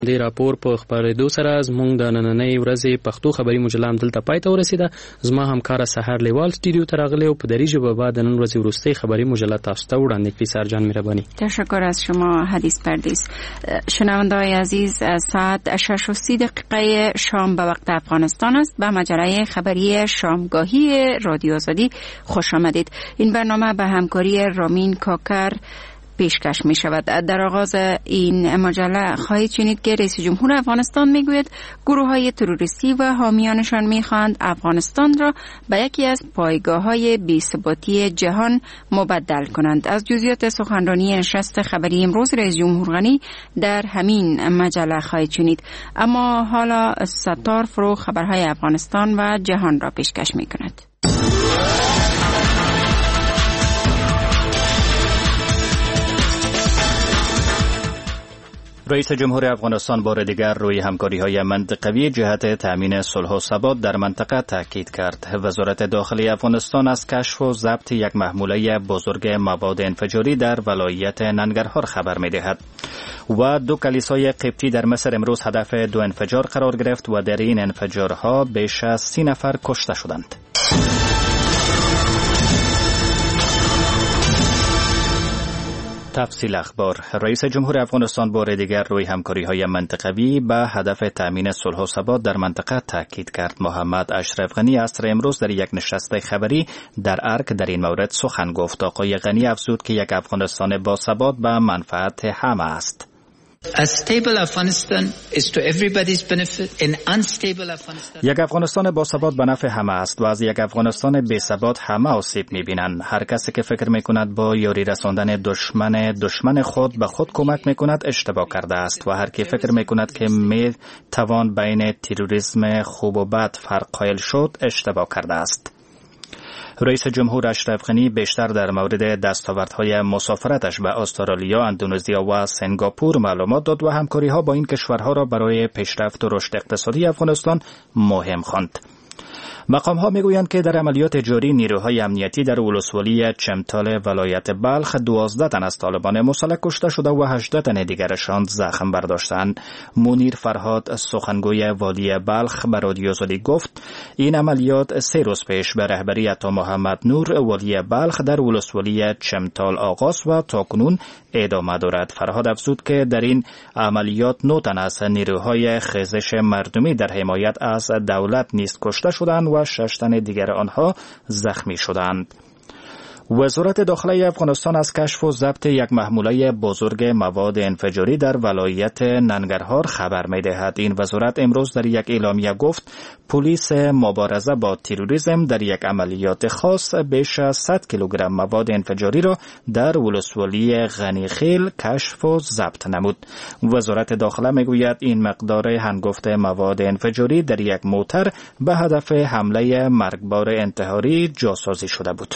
د راپور په خبرېدو سره زموږ د نننۍ ورځې پښتو خبري مجله هم دلته پای ته ورسېده. زما همکاره سحر لیوال سټوډیو ته راغلی او په دري ژبه به د نن ورځې وروستۍ خبري مجله تاسو ته وړاندې کړي. سرجان مهربانی. تشکر از شما حدیث پردیس. شنونده‌های عزیز، ساعت 6:30 شام به وقت افغانستان است. به مجله خبری شامگاهی رادیو آزادی خوش آمدید. این برنامه به همکاری رامین کاکر پیشکش می شود. در آغاز این مجله خواهید شنید که رئیس جمهور افغانستان می گوید گروه های تروریستی و حامیانشان می خواهند افغانستان را به یکی از پایگاه های بی‌ثباتی جهان مبدل کنند. از جزئیات سخنرانی نشست خبری امروز رئیس جمهور غنی در همین مجله خواهید شنید. اما حالا ستار فرو خبرهای افغانستان و جهان را پیشکش می کند. رئیس جمهور افغانستان بار دیگر روی همکاری‌های منطقوی جهت تأمین صلح و ثبات در منطقه تاکید کرد. وزارت داخلی افغانستان از کشف و ضبط یک محموله بزرگ مواد انفجاری در ولایت ننگرهار خبر می‌دهد. و 2 کلیسای قبطی در مصر امروز هدف 2 انفجار قرار گرفت و در این انفجارها بیش از 30 نفر کشته شدند. تفصیل اخبار. رئیس جمهور افغانستان بار دیگر روی همکاری‌های منطقوی به هدف تأمین صلح و ثبات در منطقه تاکید کرد. محمد اشرف غنی عصر امروز در یک نشست خبری در ارک در این مورد سخن گفت. آقای غنی افزود که یک افغانستان با ثبات به منفعت همه است. یک افغانستان با ثبات به نفع همه است و از یک افغانستان بی ثبات همه آسیب می‌بینند. هر کسی که فکر می‌کند با یاری رساندن دشمن خود به خود کمک می‌کند اشتباه کرده است و هر کی فکر می‌کند که می‌توان بین تروریسم خوب و بد فرق قائل شد اشتباه کرده است. رئیس جمهور اشرف غنی بیشتر در مورد دستاوردهای مسافرتش به استرالیا، اندونزیا و سنگاپور معلومات داد و همکاری‌ها با این کشورها را برای پیشرفت و رشد اقتصادی افغانستان مهم خواند. مقام‌ها میگویند که در عملیات جاری نیروهای امنیتی در ولسوالی چمتال ولایت بلخ 12 تن از طالبان مسلح کشته شده و 18 تن دیگرشان زخم برداشتند. منیر فرهاد سخنگوی والی بلخ به رادیو آزادی گفت این عملیات 3 روز پیش به رهبری عطا محمد نور والی بلخ در ولسوالی چمتال آغاز و تاکنون ادامه دارد. فرهاد افزود که در این عملیات 9 تن از نیروهای خیزش مردمی در حمایت از دولت نیز کشته شدند و 6 تن دیگر آنها زخمی شدند. وزارت داخلی افغانستان از کشف و ضبط یک محموله بزرگ مواد انفجاری در ولایت ننگرهار خبر می‌دهد. این وزارت امروز در یک اعلامیه گفت پلیس مبارزه با تروریسم در یک عملیات خاص بیش از 100 کیلوگرم مواد انفجاری را در ولسوالی غنیخیل کشف و ضبط نمود. وزارت داخله میگوید این مقدار هنگفت مواد انفجاری در یک موتر به هدف حمله مرگبار انتحاری جاسازی شده بود.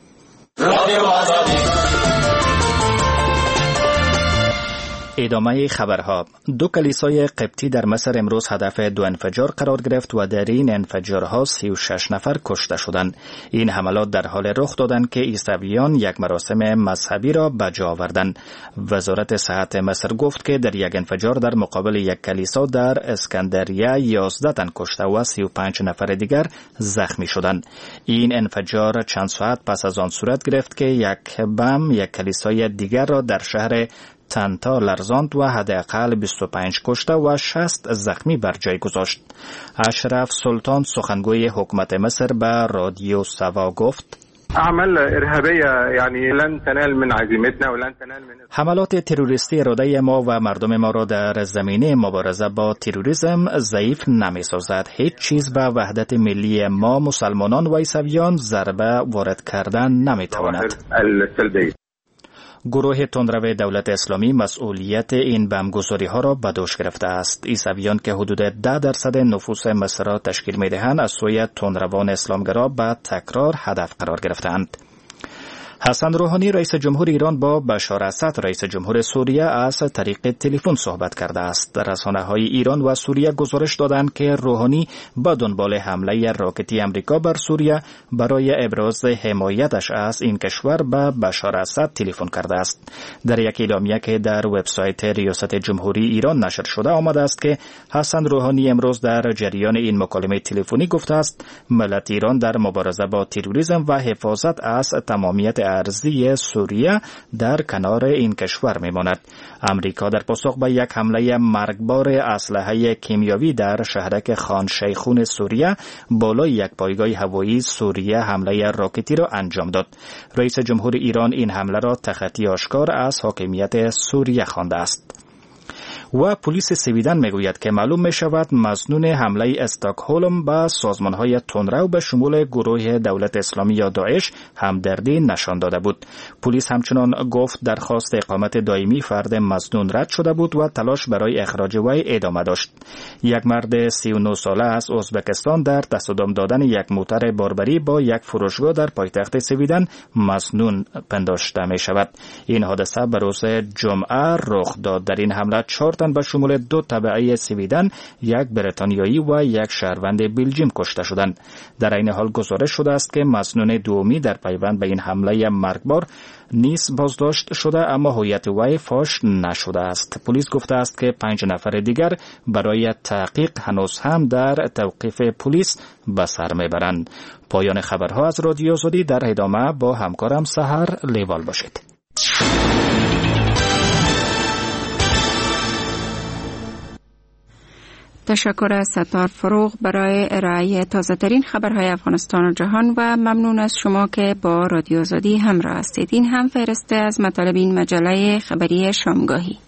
ادامه خبرها. 2 کلیسای قبطی در مصر امروز هدف 2 انفجار قرار گرفت و در این انفجارها 36 نفر کشته شدند. این حملات در حال رخ دادند که عیسویان یک مراسم مذهبی را به جا آوردند. وزارت صحت مصر گفت که در یک انفجار در مقابل یک کلیسا در اسکندریه 11 تن کشته و 35 نفر دیگر زخمی شدند. این انفجار چند ساعت پس از آن صورت گرفت که یک بم یک کلیسای دیگر را در شهر تنتا لرزاند و حداقل 25 کشته و 60 زخمی بر جای گذاشت. اشرف سلطان سخنگوی حکومت مصر به رادیو سوا گفت اعمال ارهابیه یعنی لن تنال من عزیمتنا ولن تنال من حملات تروریستی اراده ما و مردم ما را در زمینه مبارزه با تروریسم ضعیف نمی‌سازد. هیچ چیز به وحدت ملی ما مسلمانان و عیسویان ضربه وارد کردن نمی‌تواند. گروه تندرو دولت اسلامی مسئولیت این بمبگذاری‌ها را به دوش گرفته است. عیسویان که حدود 10% نفوس مصر را تشکیل می‌دهند از سوی تندروان اسلامگرا به تکرار هدف قرار گرفتند. حسن روحانی رئیس جمهور ایران با بشار اسد رئیس جمهور سوریه از طریق تلفن صحبت کرده است. رسانه‌های ایران و سوریه گزارش دادند که روحانی با دنبال حمله راکتی امریکا بر سوریه برای ابراز حمایتش از این کشور به بشار اسد تلفن کرده است. در یک اعلامیه که در وبسایت ریاست جمهوری ایران نشر شده آمده است که حسن روحانی امروز در جریان این مکالمه تلفنی گفته است ملت ایران در مبارزه با تروریسم و حفاظت از تمامیت ارضی سوریه در کنار این کشور میماند. امریکا در پاسخ به یک حمله مرگبار اسلحه کیمیاوی در شهرک خان شیخون سوریه بالای یک پایگاه هوایی سوریه حمله راکتی را انجام داد. رئیس جمهور ایران این حمله را تخطی آشکار از حاکمیت سوریه خوانده است. و پلیس سویدن میگوید که معلوم می شود مظنون حمله استکهلم به سازمان‌های تندرو به شمول گروه دولت اسلامی یا داعش همدردی نشان داده بود. پلیس همچنان گفت درخواست اقامت دائمی فرد مظنون رد شده بود و تلاش برای اخراج وی ادامه داشت. یک مرد 39 ساله از ازبکستان در تصادم دادن یک موتر باربری با یک فروشگاه در پایتخت سویدن مظنون پنداشته می شود. این حادثه به روز جمعه رخ داد. در این حمله 4 تن به شمول 2 تبعه سویدن، یک بریتانیایی و یک شهروند بلژیم کشته شدند. در این حال گزارش شده است که مظنون دومی در پیوند به این حمله مرگبار نیز بازداشت شده اما هویت وی فاش نشده است. پلیس گفته است که 5 نفر دیگر برای تحقیق هنوز هم در توقیف پلیس به سر میبرند. پایان خبرها از رادیو آزادی. در ادامه با همکارم سحر لیوال باشید. تشکر از ستار فروغ برای ارائه تازه ترین خبرهای افغانستان و جهان و ممنون از شما که با رادیو آزادی همراه هستید. این هم فهرسته از مطالب این مجله خبری شامگاهی.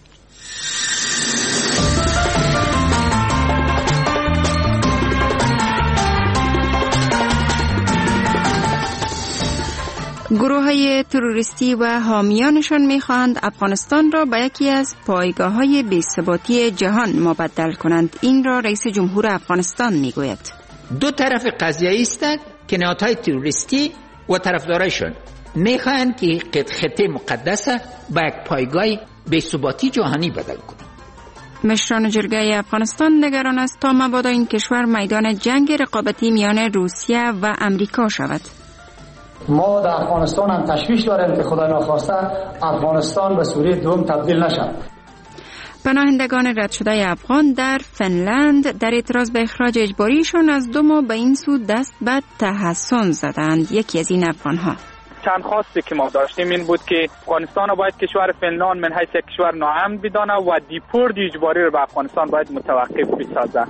گروه‌های تروریستی و حامیانشان می‌خواهند افغانستان را به یکی از پایگاه‌های بی‌ثباتی جهان مبدل کنند. این را رئیس جمهور افغانستان می‌گوید. دو طرف قضیه است که نهادهای تروریستی و طرفدارایشان می‌خواهند که خطه مقدس به یک پایگاه بی‌ثباتی جهانی بدل کنند. مشران جرگه افغانستان نگران است تا مبادا این کشور میدان جنگ رقابتی میان روسیه و امریکا شود. ما در افغانستان هم تشویش داریم که خدای ناخواسته افغانستان به سوریه دوم تبدیل نشد. پناهندگان رد شده افغان در فنلند در اعتراض به اخراج اجباریشون از 2 ماه به این سو دست به تحسن زدند. یکی از این افغانها: چند خواستی که ما داشتیم این بود که افغانستان را باید کشور فنلاند من حیث یک کشور ناامن بدانه و دیپورت اجباری را به افغانستان باید متوقف بسازه.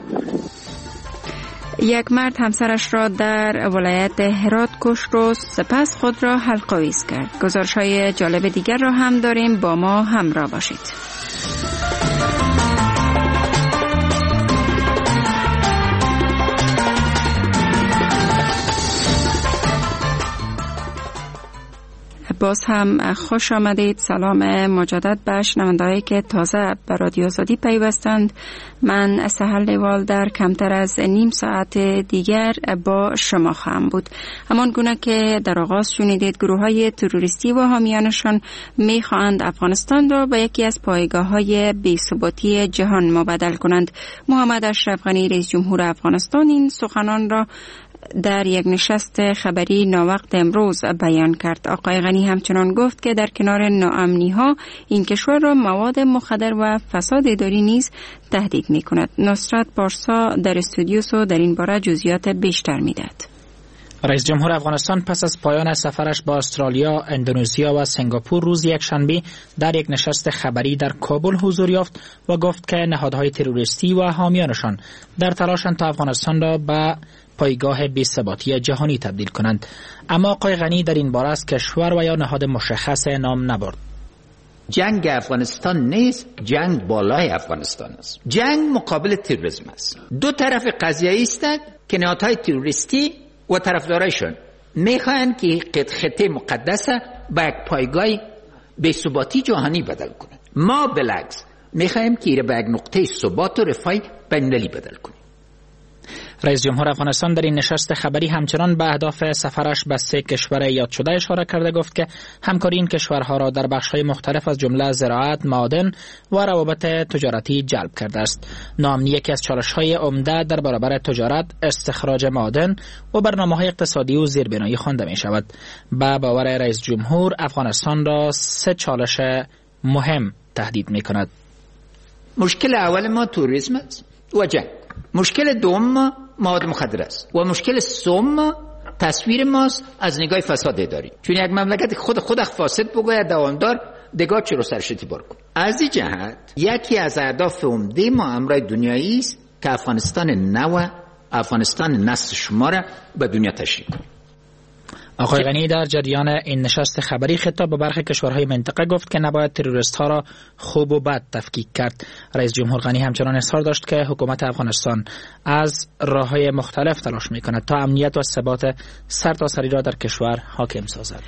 یک مرد همسرش را در ولایت هرات کشت و سپس خود را حلق‌آویز کرد. گزارش‌های جالب دیگر را هم داریم، با ما همراه باشید. باز هم خوش آمدید. سلام مجدد به شنونده‌هایی که تازه به رادیو آزادی پیوستند. من سحر لیوال در کمتر از نیم ساعت دیگر با شما خواهم بود. همان گونه که در آغاز شنیدید، گروه‌های تروریستی و حامیانشان می‌خواهند افغانستان را به یکی از پایگاه‌های بی‌ثباتی جهان مبدل کنند. محمد اشرف غنی رئیس جمهور افغانستان این سخنان را در یک نشست خبری ناوقت امروز بیان کرد. آقای غنی همچنان گفت که در کنار ناامنی‌ها این کشور را مواد مخدر و فساد اداری نیز تهدید می‌کند. نصرت پارسا در استودیوس و در این باره جزئیات بیشتر می‌دهد. رئیس جمهور افغانستان پس از پایان سفرش با استرالیا، اندونزیا و سنگاپور روز یکشنبه در یک نشست خبری در کابل حضور یافت و گفت که نهادهای تروریستی و حامیانشان در تلاشند تا افغانستان را به پایگاه بی‌ثباتی جهانی تبدیل کنند. اما آقای غنی در این باره از کشور و یا نهاد مشخص نام نبرد. جنگ افغانستان نیست، جنگ بالای افغانستان است. جنگ مقابل تروریسم است. دو طرف قضیه است که نهادهای تروریستی و طرفدارایشان میخواهند که خطه مقدس به یک پایگاه بی‌ثباتی جهانی بدل کنند. ما بالعکس میخواهیم که به یک نقطه ثبات و رفاه بین‌المللی بدل کنیم. رئیس جمهور افغانستان در این نشست خبری همچنان به اهداف سفرش به 3 کشور یاد شده اشاره کرده. گفت که همکاری این کشورها را در بخش‌های مختلف از جمله زراعت، معادن و روابط تجارتی جلب کرده است. نام یکی از چالش‌های عمده در برابر تجارت، استخراج معادن و برنامه‌های اقتصادی و زیربنایی خوانده می‌شود. به باور رئیس جمهور افغانستان را 3 چالش مهم تهدید می‌کند. مشکل اول ما توریسم است و جنگ. مشکل دوم مواد مخدر است و مشکل سوم تصویر ماست از نگاه فساد اداری. چون یک مملکت خود فاسد بگوید دوامدار دگاه چرا سرش اعتبار کن. از این جهت یکی از اهداف عمده ما امرای دنیایی است که افغانستان نو، افغانستان نسل شما را به دنیا تشریح کنیم. آقای غنی در جریان این نشست خبری خطاب به برخی کشورهای منطقه گفت که نباید تروریست ها را خوب و بد تفکیک کرد. رئیس جمهور غنی همچنان اصرار داشت که حکومت افغانستان از راه‌های مختلف تلاش می‌کند تا امنیت و ثبات سرتاسری را در کشور حاکم سازد.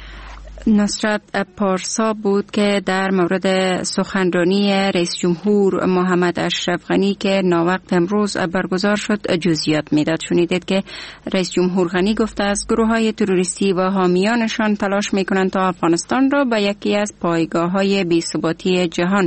نصرت پارسا بود که در مورد سخنرانی رئیس جمهور محمد اشرف غنی که ناوقت امروز برگزار شد جزئیات میداد. شنیدید که رئیس جمهور غنی گفته است گروه‌های تروریستی و حامیانشان تلاش میکنند تا افغانستان را به یکی از پایگاه‌های بی‌ثباتی جهان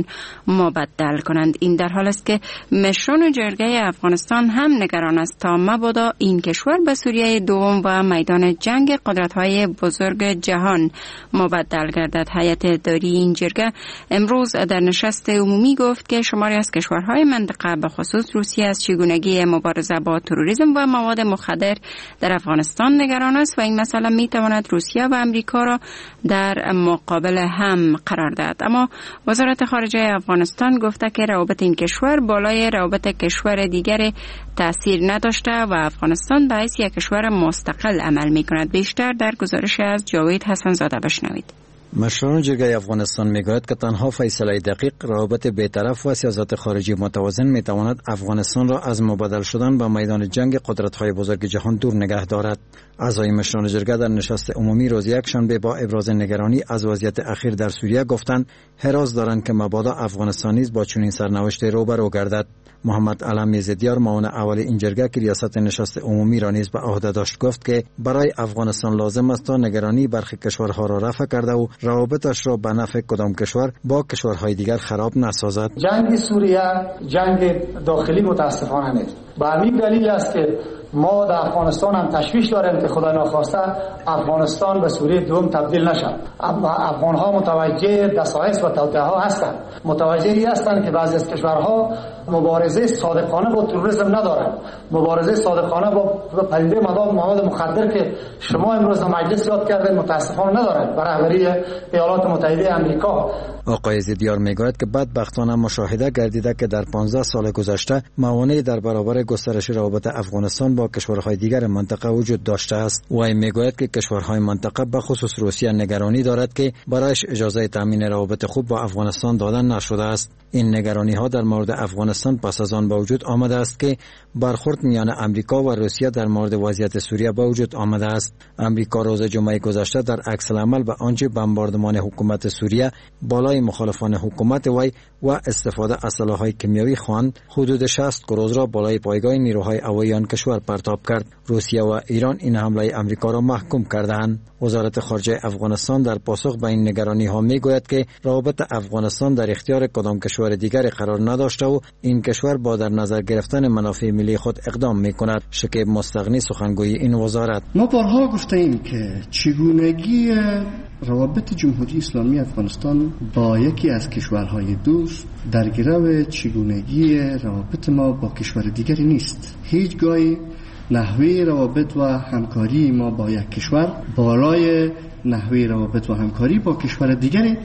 مبدل کنند. این در حال است که مشران جرگه افغانستان هم نگران است تا مبادا این کشور به سوریه دوم و میدان جنگ قدرت‌های بزرگ جهان مبدل گردد. هیئت داری این جرگه امروز در نشست عمومی گفت که شماری از کشورهای منطقه به خصوص روسیه از چگونگی مبارزه با تروریسم و مواد مخدر در افغانستان نگران است و این مسئله می تواند روسیه و امریکا را در مقابل هم قرار دهد. اما وزارت خارجه افغانستان گفته که روابط این کشور بالای روابط کشور دیگر تأثیر نداشته و افغانستان به حیث یک کشور مستقل عمل می کند. بیشتر در گزارش از جاوید حسن زاده بشنوید. مشران جرگه افغانستان میگوید که تنها فیصله دقیق، روابط بی‌طرف و سیاست خارجی متوازن میتواند افغانستان را از مبادل شدن به میدان جنگ قدرت‌های بزرگ جهان دور نگه دارد. اعضای مشران جرگه در نشست عمومی روز یکشنبه با ابراز نگرانی از وضعیت اخیر در سوریه گفتند حراس دارند که مبادا افغانستان نیز با چنین سرنوشتی روبرو گردد. محمد علم زدیار معاون اول این جرگه که ریاست نشست عمومی را نیز به عهده داشت گفت که برای افغانستان لازم است تا نگرانی برخی کشورها را رفع کرده و روابطش را به نفع کدام کشور با کشورهای دیگر خراب نسازد. جنگ سوریه جنگ داخلی متاسفانه نیست. به همین دلیل است که ما در افغانستان هم تشویش داریم که خدا ناخواسته افغانستان به سوریه دوم تبدیل نشد. افغان ها متوجه دسایس و توطئه ها هستند، متوجه هستند که بعضی از کشورها مبارزه صادقانه با تروریسم ندارند، مبارزه صادقانه با پدیده مواد مخدر که شما امروز در مجلس یاد کردید متاسفانه ندارند به رهبری ایالات متحده آمریکا. آقای زدیار میگوید که بدبختانه مشاهده گردیده که در 15 سال گذشته موانعی در برابر گسترش روابط افغانستان با کشورهای دیگر منطقه وجود داشته است. او میگوید که کشورهای منطقه به خصوص روسیه نگرانی دارد که برایش اجازه تامین روابط خوب با افغانستان دادن نشده است. این نگرانی ها در مورد افغانستان پس از آن به وجود آمده است که برخورد میان امریکا و روسیه در مورد وضعیت سوریه به وجود آمده است. امریکا روز جمعه گذشته در عکس العمل به آنچه بمباردمان حکومت سوریه بالای مخالفان حکومت وی و استفاده از سلاح‌های کیمیایی خواند، حدود 60 کروز را بالای پایگاه نیروهای هوایی آن کشور پرتاب کرد. روسیه و ایران این حمله امریکا را محکوم کردند. وزارت خارجه افغانستان در پاسخ به این نگرانی ها میگوید که روابط افغانستان در اختیار کدام کشور دیگری قرار نداشته و این کشور با در نظر گرفتن منافع ملی خود اقدام میکند. شکیب مستغنی سخنگوی این وزارت: ما بارها گفتیم که چگونگی روابط جمهوری اسلامی افغانستان با یکی از کشورهای دوست در گرو چگونگی روابط ما با کشور دیگری نیست. هیچگاهی نحوه روابط و همکاری ما با یک کشور بالای نحوه روابط و همکاری با کشور دیگری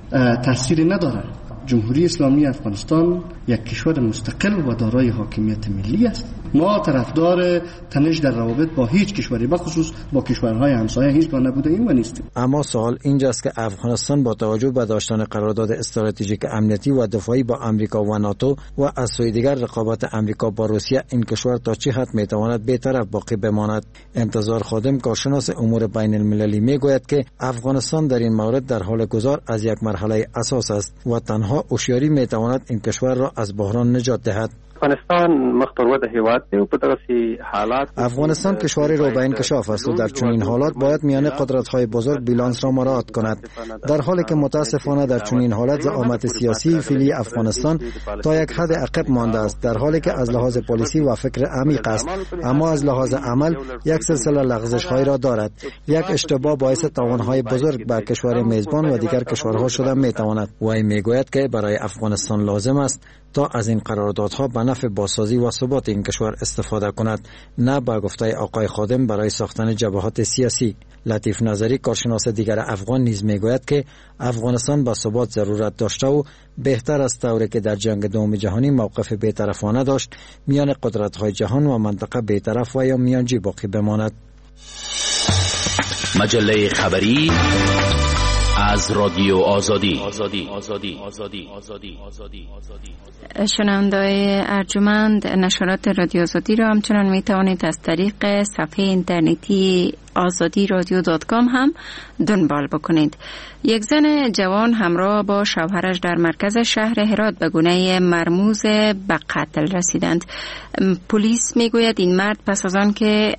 تأثیری ندارد. جمهوری اسلامی افغانستان یک کشور مستقل و دارای حاکمیت ملی است. ما طرفدار تنش در روابط با هیچ کشوری به خصوص با کشورهای همسایه هیچگاه نبوده ایم و نیستیم. اما سوال اینجاست که افغانستان با توجه به داشتن قرارداد استراتژیک امنیتی و دفاعی با امریکا و ناتو و از سوی دیگر رقابت امریکا با روسیه، این کشور تا چه حد میتواند بی‌طرف باقی بماند؟ انتظار خادم، کارشناس امور بین المللی، میگوید که افغانستان در این مورد در حال گذار از یک مرحله اساس است و تنها هوشیاری میتواند این کشور را از بحران نجات دهد. افغانستان مختلف هیواد دی او په دغه حالات افغانستان کشوری رو به انکشاف است و در چنین حالات باید میان قدرت‌های بزرگ بیلانس را مراعات کند. در حالی که متاسفانه در چنین حالت زعامت سیاسی فعلی افغانستان تا یک حد عقب مانده است، در حالی که از لحاظ پلیسی و فکر عمیق است، اما از لحاظ عمل یک سلسله لغزش‌های را دارد. یک اشتباه باعث تاوان‌های بزرگ به کشور میزبان و دیگر کشورها شده میتواند. وی میگوید که برای افغانستان لازم است تا از این قراردادها به نفع بازسازی و ثبات این کشور استفاده کند، نه به گفته آقای خادم برای ساختن جبهات سیاسی. لطیف نظری کارشناس دیگر افغان نیز میگوید که افغانستان به ثبات ضرورت داشته و بهتر است طوری که در جنگ دوم جهانی موقف بی‌طرفانه داشت میان قدرت‌های جهان و منطقه بی‌طرف و یا میانجی باقی بماند. مجله خبری از رادیو آزادی. شنونده‌های ارجمند، نشرات رادیو آزادی را همچنان می توانید از طریق صفحه اینترنتی azadi.radio.com هم دنبال بکنید. یک زن جوان همراه با شوهرش در مرکز شهر هرات به گونه مرموز به قتل رسیدند. پلیس میگوید این مرد پس از آن که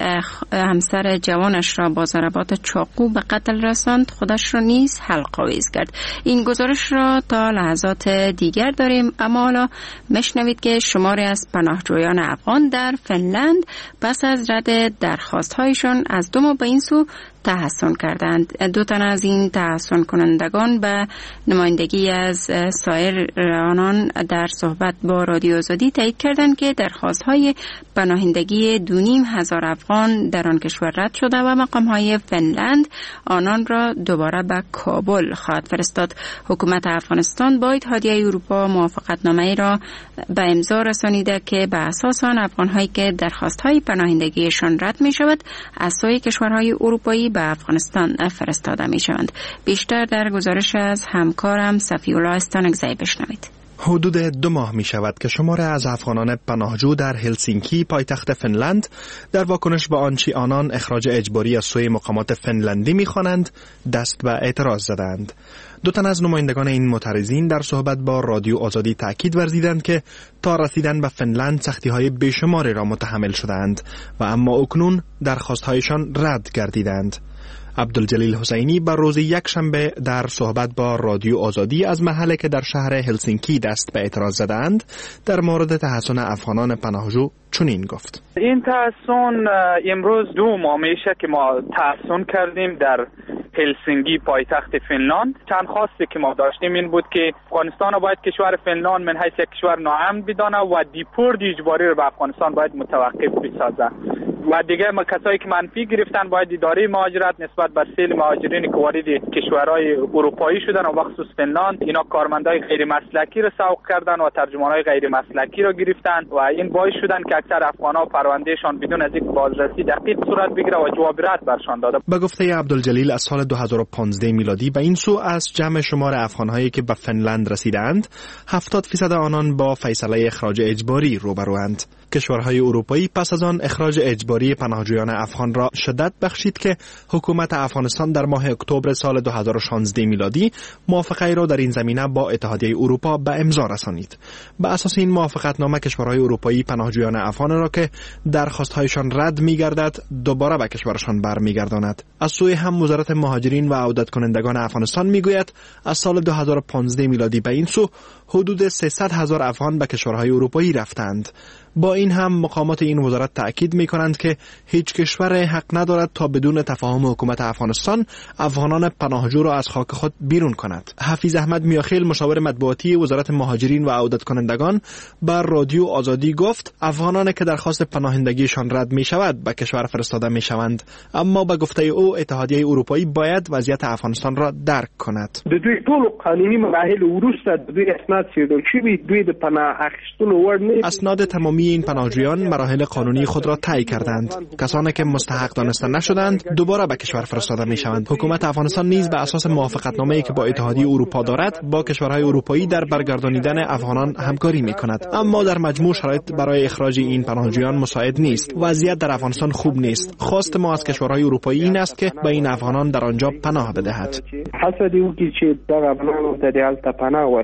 همسر جوانش را با ضربات چاقو به قتل رساند، خودش را نیز حلق‌آویز کرد. این گزارش را تا لحظات دیگر داریم، اما حالا مشنوید که شماری از پناهجویان افغان در فنلند پس از رد درخواست‌هایشان از 2 ماه به این سو تحسن کردند. 2 تن از این تحسن کنندگان به نمایندگی از سایر آنان در صحبت با رادیو آزادی تایید کردند که درخواست‌های پناهندگی 2,500 افغان در آن کشور رد شده و مقام‌های فنلند آنان را دوباره به کابل خواهد فرستاد. حکومت افغانستان با اتحادیه اروپا موافقتنامه‌ای را به امضا رسانیده که به اساس آن افغان‌هایی که درخواست‌های پناهندگیشان رد می‌شود از سوی کشورهای اروپایی به افغانستان فرستاده می‌شوند. بیشتر در گزارش از همکارم صفی‌الله استانکزی بشنوید. حدود 2 ماه می شود که شمار از افغانان پناهجو در هلسینکی پایتخت فنلند در واکنش به آنچه آنان اخراج اجباری از سوی مقامات فنلندی می خوانند دست به اعتراض زدند. 2 تن از نمایندگان این معترضین در صحبت با رادیو آزادی تاکید ورزیدند که تا رسیدن به فنلند سختی‌های بیشماری را متحمل شدند و اما اکنون درخواست‌هایشان رد گردیدند. عبدالجلیل حسینی بر روز یکشنبه در صحبت با رادیو آزادی از محلی که در شهر هلسینکی دست به اعتراض زدند در مورد تحسن افغانان پناهجو چنین گفت: این تحسن امروز 2 ماه میشه که ما تحسن کردیم در هلسینکی پایتخت فنلاند. چند خواسته که ما داشتیم این بود که افغانستان باید کشور فنلاند من حیث یک کشور ناامن بدانه و دیپورت اجباری رو به افغانستان باید متوقف بسازه و دیگه کسایی که منفی گرفتن باید اداره مهاجرت نسبت به سیل مهاجرینی که وارد کشورهای اروپایی شدن و بخصوص فنلاند اینا کارمندای غیر مسلکی رو سوق کردن و ترجمانای غیر مسلکی رو گرفتن و این باعث شدن که اکثر افغان‌ها پروندهشان بدون از یک بازرسی دقیق صورت بگیره و جواب رد برشان داده. به گفته عبدالجلیل از سال 2015 میلادی به این سو از جمع شمار افغان‌هایی که به فنلند رسیدند 70% آنان با فیصله اخراج اجباری روبروند. کشورهای اروپایی پس از آن اخراج اجباری پناهجویان افغان را شدت بخشید که حکومت افغانستان در ماه اکتبر سال 2016 میلادی موافقه را در این زمینه با اتحادیه اروپا به امضا رسانید. به اساس این موافقتنامه کشورهای اروپایی پناهجویان افغان را که درخواست‌هایشان رد می‌گردد دوباره به کشورشان برمیگرداند. از سوی هم وزارت مهاجرین و عودت کنندگان افغانستان میگوید از سال 2015 میلادی به این سو حدود 300,000 افغان به کشورهای اروپایی رفتند. با این هم مقامات این وزارت تأکید می کنند که هیچ کشور حق ندارد تا بدون تفاهم حکومت افغانستان افغانان پناهجو را از خاک خود بیرون کند. حفیظ احمد میاخیل مشاور مطبوعاتی وزارت مهاجرین و عودت کنندگان بر رادیو آزادی گفت افغانانی که درخواست پناهندگیشان رد می شود به کشور فرستاده می شوند، اما به گفته او اتحادیه اروپایی باید وضعیت افغانستان را درک کند. د دوی ټول قانوني مراحل وروسته د دوی اسناد څېړل شوي دوی د پناه اخیستلو وړ نه. اسناد تمامی این پناهجویان مراحل قانونی خود را طی کردند. کسانی که مستحق دانسته نشدند دوباره به کشور فرستاده می شوند. حکومت افغانستان نیز به اساس موافقتنامه‌ای که با اتحادیه اروپا دارد با کشورهای اروپایی در برگردانیدن افغانان همکاری می کند، اما در مجموع شرایط برای اخراج این پناهجویان مساعد نیست. وضعیت در افغانستان خوب نیست. خواست ما از کشورهای اروپایی این است که به این افغانان در آنجا پناه بدهد.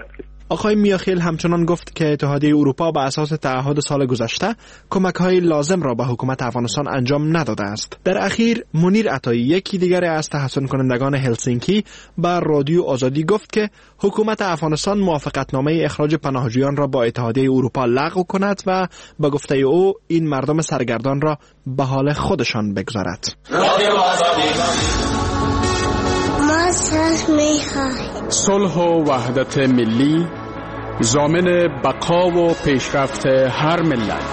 آقای میاخیل همچنان گفت که اتحادیه اروپا بر اساس تعهد سال گذشته کمک‌های لازم را به حکومت افغانستان انجام نداده است. در اخیر منیر عطایی، یکی دیگر از تحسین کنندگان هلسینکی، بر رادیو آزادی گفت که حکومت افغانستان موافقتنامه اخراج پناهجویان را با اتحادیه اروپا لغو کند و به گفته او این مردم سرگردان را به حال خودشان بگذارد. صلح و وحدت ملی ضامن بقا و پیشرفت هر ملت.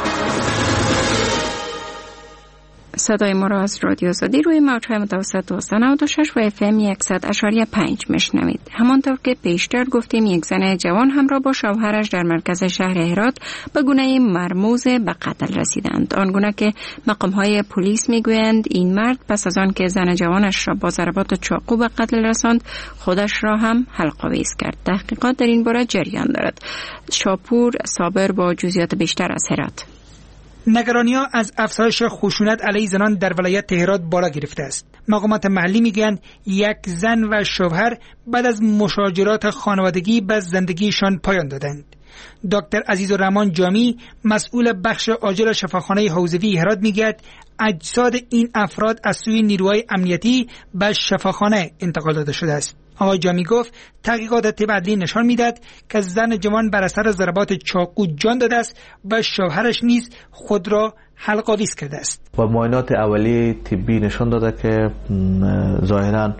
صدای ما را از رادیو آزادی روی موج‌های متوسط 296 و FM 100.5 میشنوید. همانطور که پیشتر گفتیم، یک زن جوان همراه با شوهرش در مرکز شهر هرات به گونه مرموز به قتل رسیدند. آنگونه که مقام‌های پلیس میگویند این مرد پس از آن که زن جوانش را با ضربات چاقو به قتل رساند، خودش را هم حلق‌آویز کرد. تحقیقات در این باره جریان دارد. شاپور صابر با جزئیات بیشتر از هرات. نگرانی‌ها از افزایش خشونت علیه زنان در ولایت هرات بالا گرفته است. مقامات محلی میگویند یک زن و شوهر بعد از مشاجرات خانوادگی به زندگیشان پایان دادند. دکتر عزیزالرحمن جامی، مسئول بخش عاجل شفاخانه حوزوی هرات، میگوید اجساد این افراد از سوی نیروهای امنیتی به شفاخانه انتقال داده شده است. آقای جامی گفت تحقیقات طب عدلی نشان میدهد که زن جوان بر اثر ضربات چاقو جان داده است و شوهرش نیز خود را حلق‌آویز کرده است. و معاینات اولیه طبی نشان داده که ظاهراً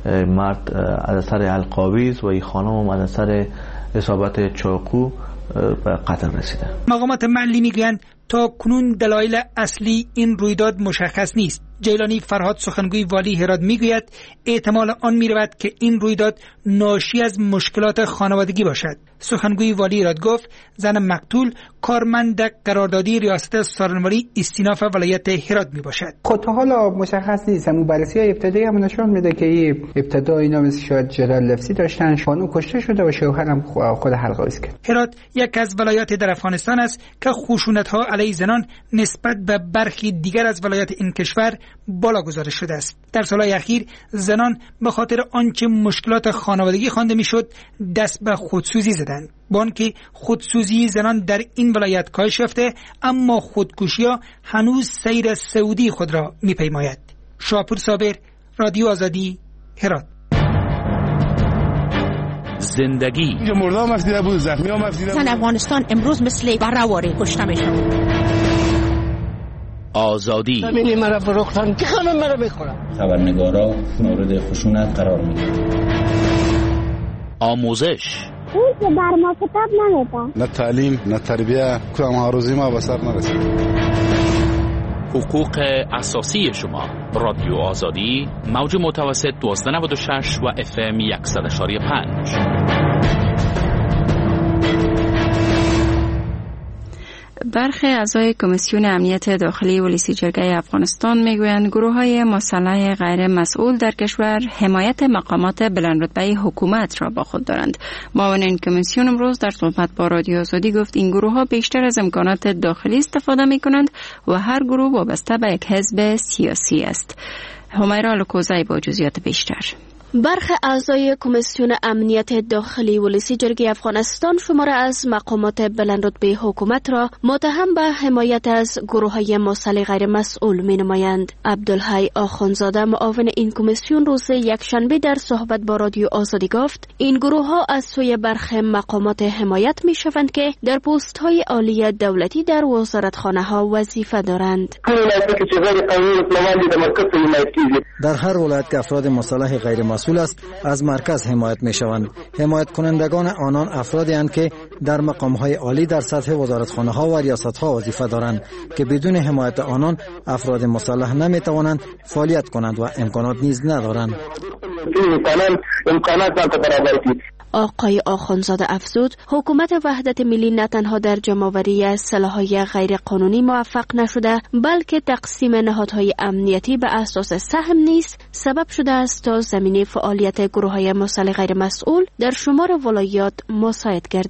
مرد از اثر حلق‌آویز و این خانم از اثر اصابت چاقو به قتل رسیده. مقامات محلی میگویند تا کنون دلایل اصلی این رویداد مشخص نیست. جیلانی فرهاد، سخنگوی والی هرات، میگوید احتمال آن میرود که این رویداد ناشی از مشکلات خانوادگی باشد. سخنگوی والی هرات گفت زن مقتول کارمند قراردادی ریاست سارنواری استیناف ولایت هرات می باشد. خود حالا مشخص نیست. همون بررسی ابتدایی هم نشان میده که ابتدا اینا مثل شاید جلال لفظی داشتن، خانم کشته شده و شوهرم خود حلق‌آویز کرد. هرات یک از ولایات در افغانستان است که خشونت‌ها علیه زنان نسبت به برخی دیگر از ولایات این کشور بالا گذاشته شده است. در سالهای اخیر زنان به خاطر آنچه مشکلات خانوادگی خوانده میشد دست به خودسوزی زدند. با آنکه خودسوزی زنان در این ولایت کاهش یافته، اما خودکشی‌ها هنوز سیر سعودی خود را می‌پیماید. شاپور صابر، رادیو آزادی، هرات. زندگی مردم مفیده بود، زخمی ها مفیده بود. افغانستان امروز مثل برآواره کشته میشن. آزادی. همین مرا فروختن که خانم مرا بخورم. خبرنگارا مورد خشونت قرار میدن. آموزش. اون که بر ما کتاب نمیدن. نه تعلیم، نه تربیه، کدام هاروزی ما به سر نرسید. حقوق اساسی شما. رادیو آزادی، موج متوسط 1296 و FM 100.5. برخی اعضای کمیسیون امنیت داخلی ولسی جرگه افغانستان میگویند گروه‌های مسلح غیر مسئول در کشور حمایت مقامات بلندرتبه حکومت را با خود دارند. معاون این کمیسیون امروز در صحبت با رادیو آزادی گفت این گروه‌ها بیشتر از امکانات داخلی استفاده می‌کنند و هر گروه وابسته به یک حزب سیاسی است. همیرا لوکوزای با جزئیات بیشتر. برخی اعضای کمیسیون امنیت داخلی ولسی جرگه افغانستان شماره از مقامات بلندرتبه حکومت را متهم به حمایت از گروه‌های مسلح غیر مسئول می‌نمایند. عبدالحی آخونزاده معاون این کمیسیون روز یکشنبه در صحبت با رادیو آزادی گفت این گروه‌ها از سوی برخی مقامات حمایت می‌شوند که در پست‌های عالی دولتی در وزارتخانه‌ها وظیفه دارند. در هر ولایت که افراد مسلح غیر مسئول است از مرکز حمایت می شوند. حمایت کنندگان آنان افرادی اند که در مقام‌های عالی در سطح وزارتخانه‌ها و ریاست‌ها وظیفه دارند که بدون حمایت آنان افراد مسلح نمی توانند فعالیت کنند و امکانات نیز ندارند. آقای آخونزاده افزود حکومت وحدت ملی نه تنها در جمع‌آوری سلاح‌های غیر قانونی موفق نشده بلکه تقسیم نهادهای امنیتی به اساس سهم نیز سبب شده است تا زمینه فعالیت گروه‌های مسلح غیر مسئول در شمار ولایات مساعد گردد.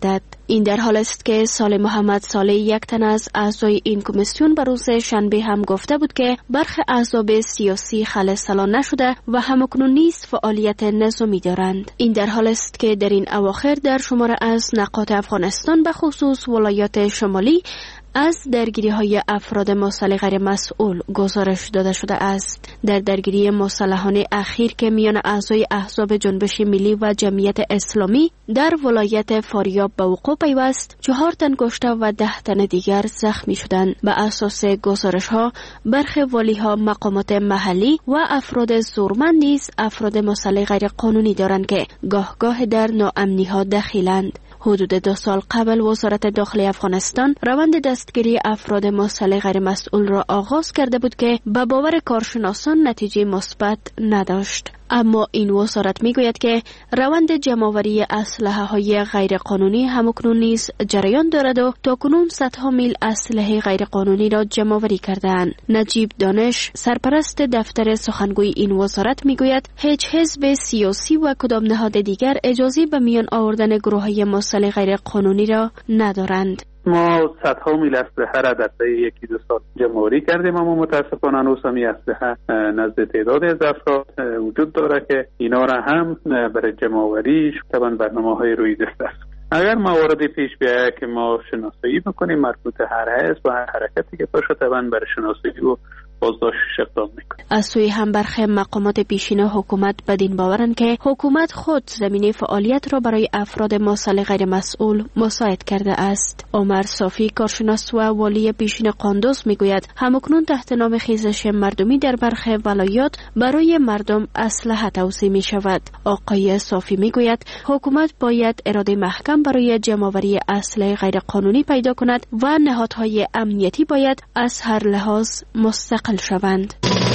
این در حال است که صالح محمد صالح، یک تن از اعضای این کمیسیون، به روز شنبه هم گفته بود که برخی احزاب سیاسی خلسلان نشده و همکنون نیز فعالیت نظامی دارند. این در حال است که در این اواخر در شمار از نقاط افغانستان به خصوص ولایات شمالی از درگیری‌های افراد مسلح غیر مسئول گزارش داده شده است. در درگیری مسلحانه اخیر که میان اعضای احزاب جنبش ملی و جمعیت اسلامی در ولایت فاریاب به وقوع پیوست، 4 تن کشته و 10 تن دیگر زخمی شدند. به اساس گزارش‌ها، برخی والی‌ها، مقامات محلی و افراد زورمند نیز افراد مسلح غیر قانونی دارند که گاه در ناامنی‌ها دخیلند. حدود 2 سال قبل وزارت داخلی افغانستان روند دستگیری افراد مسلح غیر مسئول را آغاز کرده بود که به باور کارشناسان نتیجه مثبت نداشت. اما این وزارت میگوید که روند جمع‌آوری اسلحه‌های غیر قانونی همکنون نیز جریان دارد و تاکنون صدها میل اسلحه غیر قانونی را جمع‌آوری کرده‌اند. نجیب دانش، سرپرست دفتر سخنگوی این وزارت، میگوید هیچ حزب سیاسی و کدام نهاد دیگر اجازه به میان آوردن گروه‌های مسلح غیر قانونی را ندارند. ما صدها میل اسلحه را در طی 1-2 سال جمع‌آوری کردیم، اما متاسفانه هنوز هم اسلحه نزد تعدادی از افراد وجود داره که اینا را هم برای جمع‌آوری طبعا برنامه‌های روی دست است. اگر مواردی پیش بیاید که ما شناسایی بکنیم مربوط هر حزب و هر حرکتی که باشه، طبعا برای شناسایی و بازداشتش اقدام میکنیم. از سوی هم برخی مقامات پیشین حکومت بدین باورند که حکومت خود زمینه فعالیت را برای افراد مسلح غیر مسئول مساعد کرده است. عمر صافی، کارشناس و والی پیشین قندوز، میگوید همکنون تحت نام خیزش مردمی در برخی ولایات برای مردم اسلحه توزیع می شود. آقای صافی میگوید حکومت باید اراده محکم برای جمع‌آوری اسلحه غیر قانونی پیدا کند و نهادهای امنیتی باید از هر لحاظ مستقل شوند.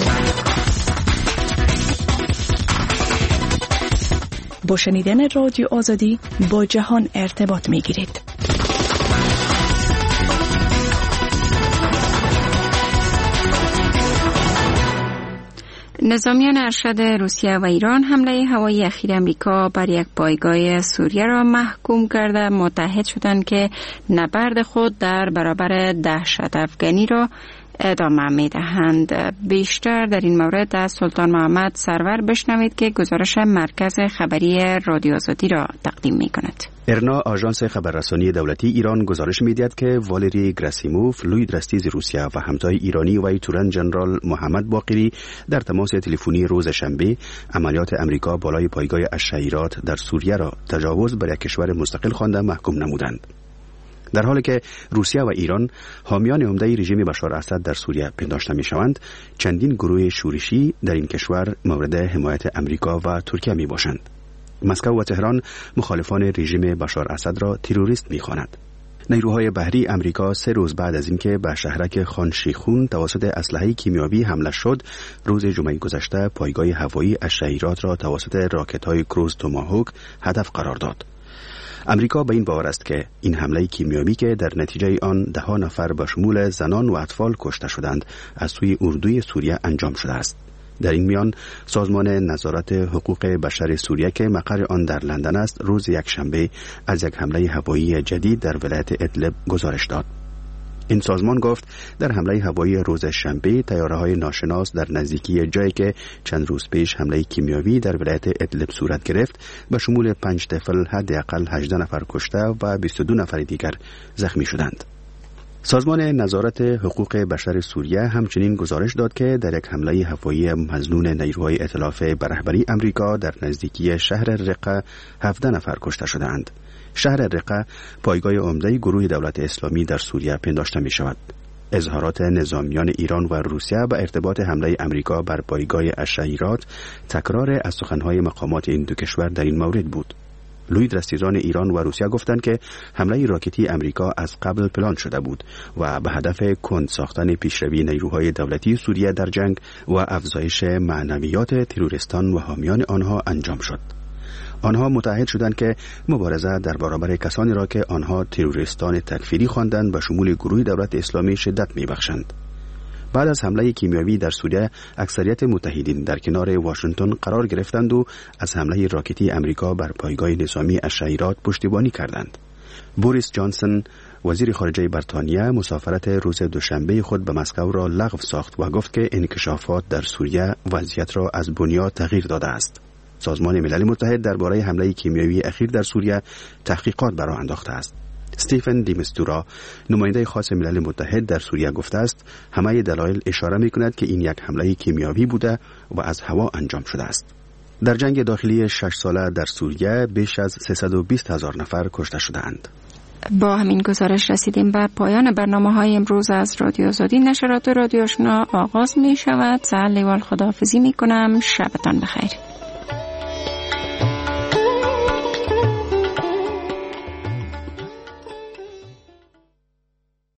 با شنیدن رادیو آزادی با جهان ارتباط می گیرید. نظامیان ارشد روسیه و ایران حمله هوایی اخیر امریکا بر یک پایگاه سوریه را محکوم کرده متحد شدند که نبرد خود در برابر دهشت افغانی را ادامه می دهند. بیشتر در این مورد از سلطان محمد سرور بشنوید که گزارش مرکز خبری رادیو آزادی را تقدیم می کند. ارنا، آژانس خبررسانی دولتی ایران، گزارش می‌دهد که والری گراسیموف، لوی درستیز روسیه و همتای ایرانی و تورن جنرال محمد باقری در تماس تلفنی روز شنبه عملیات امریکا بالای پایگاه الشهیرات در سوریه را تجاوز بر یک کشور مستقل خوانده محکوم نمودند. در حالی که روسیه و ایران حامیان عمده رژیم بشار اسد در سوریه پنداشته می‌شوند، چندین گروه شورشی در این کشور مورد حمایت امریکا و ترکیه می‌باشند. مسکو و تهران مخالفان رژیم بشار اسد را تروریست می‌خوانند. نیروهای بحری امریکا 3 روز بعد از اینکه به شهرک خان شیخون توسط اسلحه کیمیایی حمله شد، روز جمعه گذشته پایگاه هوایی الشهیرات را توسط راکت‌های کروز توماهوک هدف قرار داد. امریکا به این باور است که این حمله کیمیایی که در نتیجه آن 10 نفر به شمول زنان و اطفال کشته شدند از سوی اردوی سوریه انجام شده است. در این میان سازمان نظارت حقوق بشر سوریه که مقر آن در لندن است، روز یکشنبه از یک حمله هوایی جدید در ولایت ادلب گزارش داد. این سازمان گفت در حمله هوایی روز شنبه تیاره‌های ناشناس در نزدیکی جایی که چند روز پیش حمله کیمیایی در ولایت ادلب صورت گرفت به شمول 5 طفل حداقل 18 نفر کشته و 22 نفر دیگر زخمی شدند. سازمان نظارت حقوق بشر سوریه همچنین گزارش داد که در یک حمله هوایی مظنون نیروهای ائتلاف به رهبری امریکا در نزدیکی شهر رقه 17 نفر کشته شدند. شهر رقه پایگاه عمده گروه دولت اسلامی در سوریه پنداشته می شود. اظهارات نظامیان ایران و روسیه به ارتباط حمله امریکا بر پایگاه الشهیرات تکرار از سخنهای مقامات این دو کشور در این مورد بود. لوی درستیزان ایران و روسیه گفتند که حمله راکتی امریکا از قبل پلان شده بود و به هدف کند ساختن پیشروی نیروهای دولتی سوریه در جنگ و افزایش معنویات تروریستان و حامیان آنها انجام شد. آنها متحد شدند که مبارزه در برابر کسانی را که آنها تروریستان تکفیری خواندند به شمول گروه دولت اسلامی شدت می‌بخشند. بعد از حمله کیمیایی در سوریه، اکثریت متحدین در کنار واشنگتن قرار گرفتند و از حمله راکتی امریکا بر پایگاه نظامی الشهیرات پشتیبانی کردند. بوریس جانسون وزیر خارجه بریتانیا مسافرت روز دوشنبه خود به مسکو را لغو ساخت و گفت که انکشافات در سوریه وضعیت را از بنیاد تغییر داده است. سازمان ملل متحد درباره حمله کیمیایی اخیر در سوریه تحقیقات برآ انداخته است. استیفن دیمستورا نماینده خاص ملل متحد در سوریه گفته است همه دلایل اشاره می‌کند که این یک حمله کیمیایی بوده و از هوا انجام شده است. در جنگ داخلی 6 ساله در سوریه بیش از 320,000 نفر کشته شدند. با همین گزارش رسیدیم به پایان برنامه‌های امروز از رادیو آزادی. نشرات رادیو آشنا آغاز می شود. سلام و خداحافظی می کنم. شبتان بخیر.